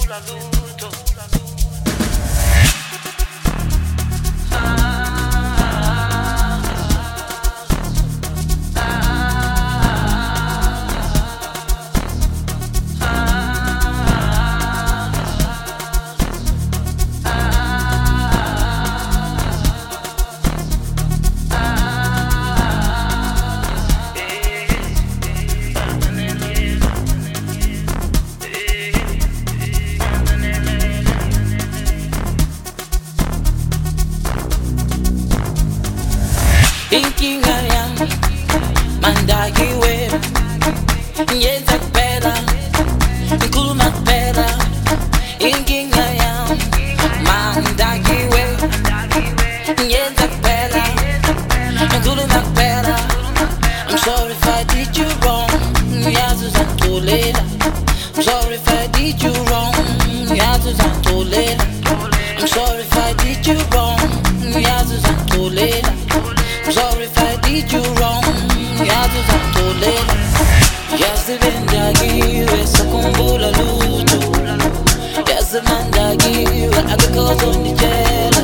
Inkinga yami mandakiwe yenza kuphela ngikhuluma kuphela. Inkinga yami mandakiwe yenza kuphela ngikhuluma kuphela. I'm sorry if I did you wrong, yazi uzangixolela. I'm sorry if I did you wrong, yazi uzangixolela. I'm sorry if I did you wrong, yazi uzangixolela. I'm sorry if I did you wrong, yazi uzangixolela. Yazi bendakiwe sakhumbula lutho, yazi mandakiwe akekho ozonditshela.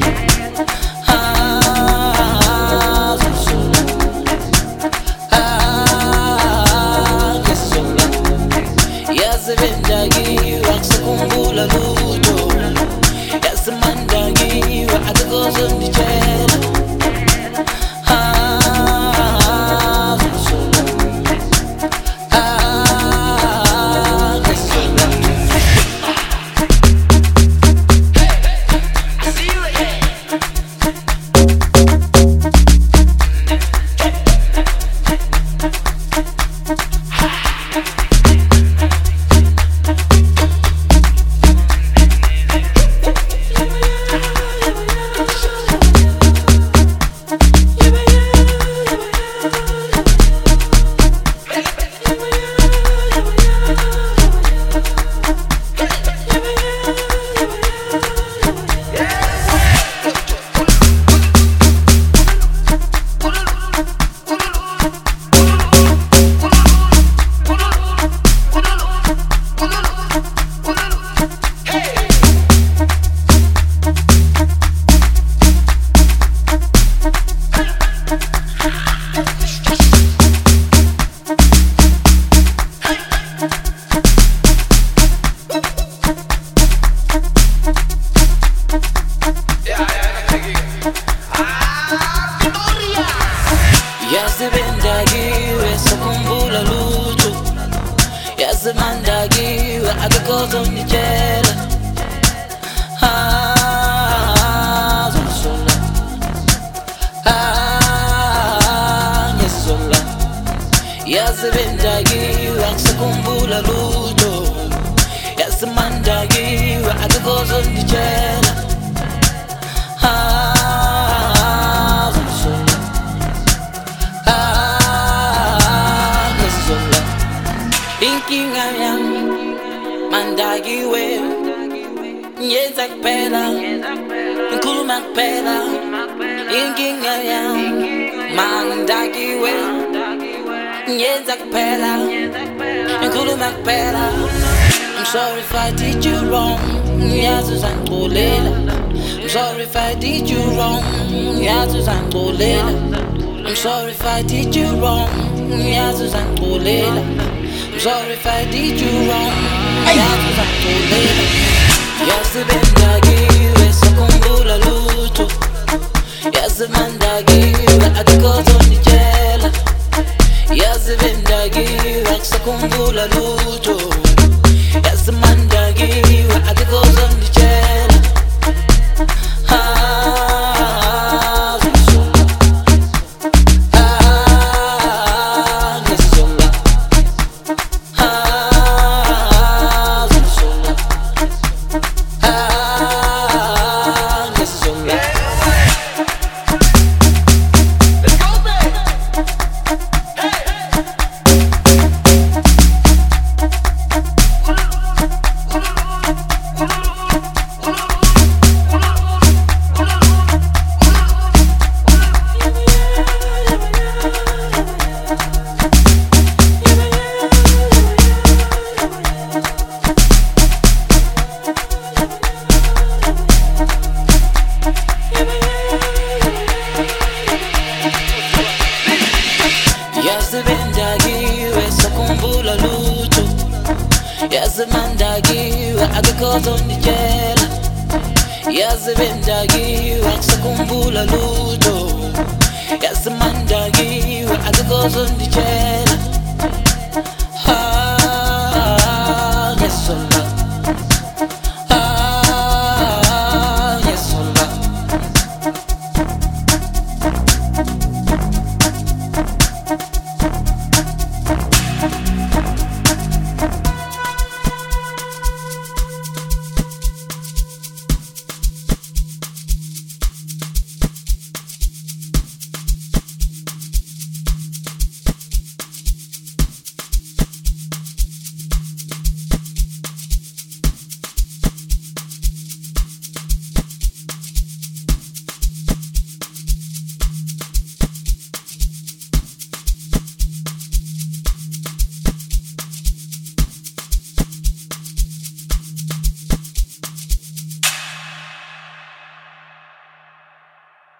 Yazi bendakiwe sakhumbula lutho, yazi mandakiwe akekho ozonditshela. Yazi bendakiwe sakhumbula lutho, yazi mandakiwe akekho ozonditshela. Ngizola ngizola. Yazi bendakiwe sakhumbula lutho, yazi mandakiwe akekho ozonditshela. Inkinga yami mandakiwe yenza kuphela ngikhuluma kuphela. Inkinga yami mandakiwe yenza kuphela ngikhuluma kuphela. I'm sorry if I did you wrong, yazi uzangixolela. I'm sorry if I did you wrong, yazi uzangixolela. I'm sorry if I did you wrong, yazi uzangixolela. I'm sorry if I did you wrong, yazi uzangixolela. Yazi bendakiwe sakhumbula lutho, yazi mandakiwe akekho ozonditshela. Yazi bendakiwe sakhumbula lutho, yazi mandakiwe akekho ozonditshela. yazi mandakiwe akekho yazi bendakiwe akusakhumbula lutho yazi mandakiwe akekho zonditshela yesola